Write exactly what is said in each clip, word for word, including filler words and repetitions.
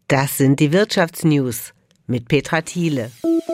Das sind die Wirtschaftsnews mit Petra Thiele.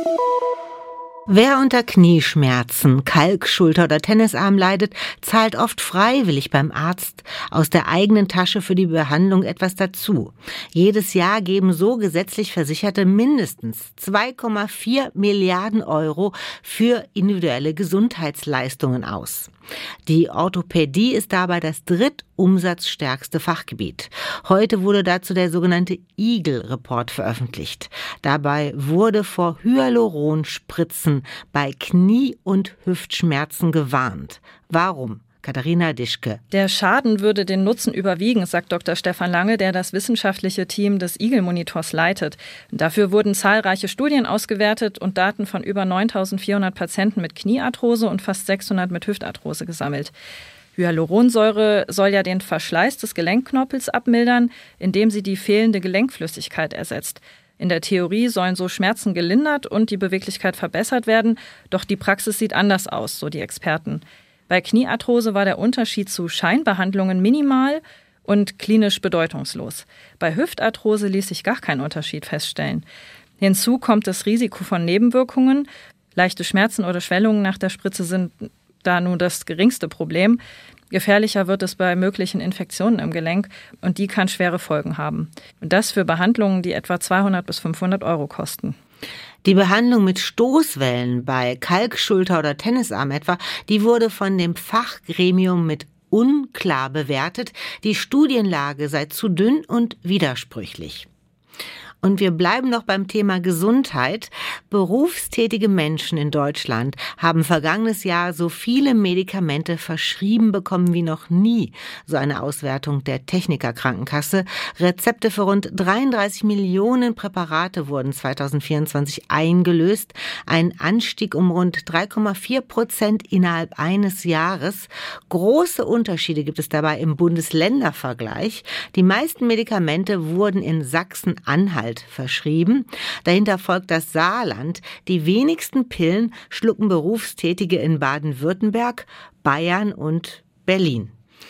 Wer unter Knieschmerzen, Kalkschulter oder Tennisarm leidet, zahlt oft freiwillig beim Arzt aus der eigenen Tasche für die Behandlung etwas dazu. Jedes Jahr geben so gesetzlich Versicherte mindestens zwei Komma vier Milliarden Euro für individuelle Gesundheitsleistungen aus. Die Orthopädie ist dabei das drittumsatzstärkste Fachgebiet. Heute wurde dazu der sogenannte Eagle-Report veröffentlicht. Dabei wurde vor Hyaluronspritzen bei Knie- und Hüftschmerzen gewarnt. Warum? Katharina Dischke. Der Schaden würde den Nutzen überwiegen, sagt Doktor Stefan Lange, der das wissenschaftliche Team des Eagle-Monitors leitet. Dafür wurden zahlreiche Studien ausgewertet und Daten von über neuntausendvierhundert Patienten mit Kniearthrose und fast sechshundert mit Hüftarthrose gesammelt. Hyaluronsäure soll ja den Verschleiß des Gelenkknorpels abmildern, indem sie die fehlende Gelenkflüssigkeit ersetzt. In der Theorie sollen so Schmerzen gelindert und die Beweglichkeit verbessert werden, doch die Praxis sieht anders aus, so die Experten. Bei Kniearthrose war der Unterschied zu Scheinbehandlungen minimal und klinisch bedeutungslos. Bei Hüftarthrose ließ sich gar kein Unterschied feststellen. Hinzu kommt das Risiko von Nebenwirkungen. Leichte Schmerzen oder Schwellungen nach der Spritze sind da nur das geringste Problem. Gefährlicher wird es bei möglichen Infektionen im Gelenk und die kann schwere Folgen haben. Und das für Behandlungen, die etwa zweihundert bis fünfhundert Euro kosten. Die Behandlung mit Stoßwellen bei Kalkschulter oder Tennisarm etwa, die wurde von dem Fachgremium mit unklar bewertet. Die Studienlage sei zu dünn und widersprüchlich. Und wir bleiben noch beim Thema Gesundheit. Berufstätige Menschen in Deutschland haben vergangenes Jahr so viele Medikamente verschrieben bekommen wie noch nie. So eine Auswertung der Techniker-Krankenkasse. Rezepte für rund dreiunddreißig Millionen Präparate wurden zweitausendvierundzwanzig eingelöst. Ein Anstieg um rund drei Komma vier Prozent innerhalb eines Jahres. Große Unterschiede gibt es dabei im Bundesländervergleich. Die meisten Medikamente wurden in Sachsen-Anhalt verschrieben. Dahinter folgt das Saarland. Die wenigsten Pillen schlucken Berufstätige in Baden-Württemberg, Bayern und Berlin.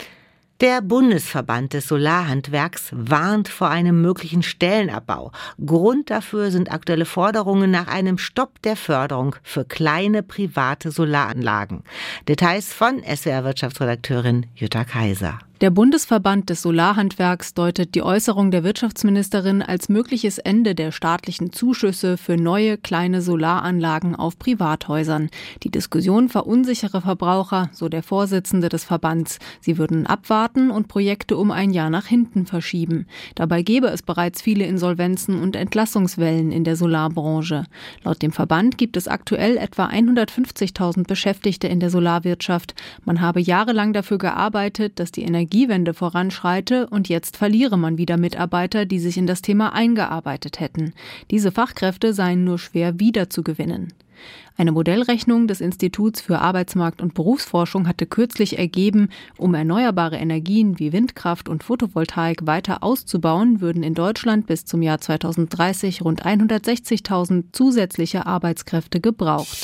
Der Bundesverband des Solarhandwerks warnt vor einem möglichen Stellenabbau. Grund dafür sind aktuelle Forderungen nach einem Stopp der Förderung für kleine private Solaranlagen. Details von S W R-Wirtschaftsredakteurin Jutta Kaiser. Der Bundesverband des Solarhandwerks deutet die Äußerung der Wirtschaftsministerin als mögliches Ende der staatlichen Zuschüsse für neue kleine Solaranlagen auf Privathäusern. Die Diskussion verunsichere Verbraucher, so der Vorsitzende des Verbands. Sie würden abwarten und Projekte um ein Jahr nach hinten verschieben. Dabei gäbe es bereits viele Insolvenzen und Entlassungswellen in der Solarbranche. Laut dem Verband gibt es aktuell etwa hundertfünfzigtausend Beschäftigte in der Solarwirtschaft. Man habe jahrelang dafür gearbeitet, dass die Energie Energiewende voranschreite und jetzt verliere man wieder Mitarbeiter, die sich in das Thema eingearbeitet hätten. Diese Fachkräfte seien nur schwer wiederzugewinnen. Eine Modellrechnung des Instituts für Arbeitsmarkt- und Berufsforschung hatte kürzlich ergeben, um erneuerbare Energien wie Windkraft und Photovoltaik weiter auszubauen, würden in Deutschland bis zum Jahr zweitausenddreißig rund hundertsechzigtausend zusätzliche Arbeitskräfte gebraucht.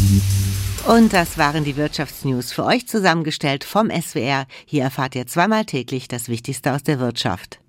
Und das waren die Wirtschaftsnews für euch zusammengestellt vom S W R. Hier erfahrt ihr zweimal täglich das Wichtigste aus der Wirtschaft.